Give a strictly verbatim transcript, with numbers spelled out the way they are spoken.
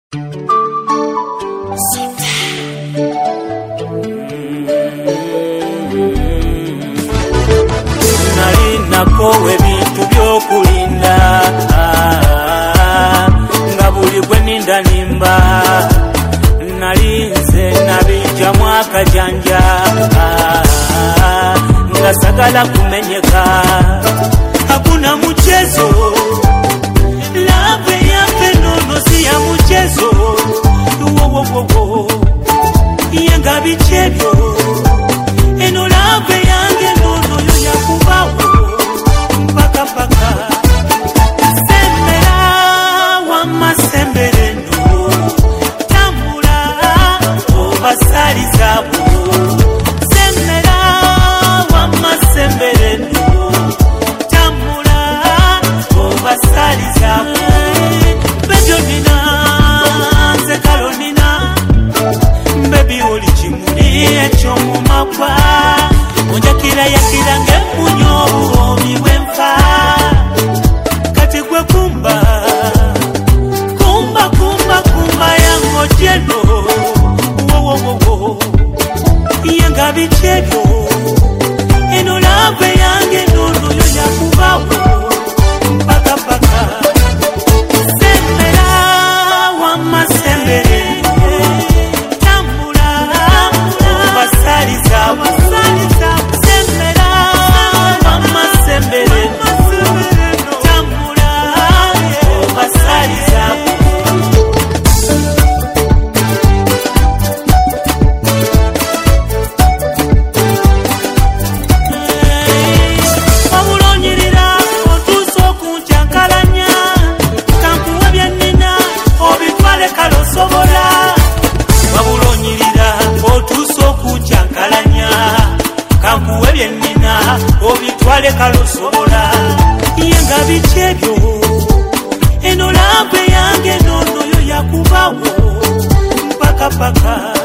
Kowe bintu byokulinda nga buli gwe ninda nimba nalinze nabija mwaka janja nga sagala kumenyeka hakuna mchezo love ya penono si ya mchezo wo wo wo yenga bichebyo eno love yange nono yo yakubawo paka paka sembera wa masembereno tambula obasali zabo sembera wa masembereno tambula obasali zabo bejo nina nze kalonina baby oli chimuli echo mu mapwa onjakira yakira ngemunyo miwemfa kati gwe kumba kumba kumba kumba yango jeno wo wo wo wo yenga bichebyo eno love yange nono yo yakubawo paka paka sembera wa masembere tambula basali zabo sembera wa masembere tambula basali zabo wabulonyirira otuusa okuncankalanya kankuwa byennina obitwale kalosobola wabulonyirira otuusa okuncankalanya kankuwe byennina obitwale kalosobola yenga bichebyo eno love yange nono yo yakubawo paka paka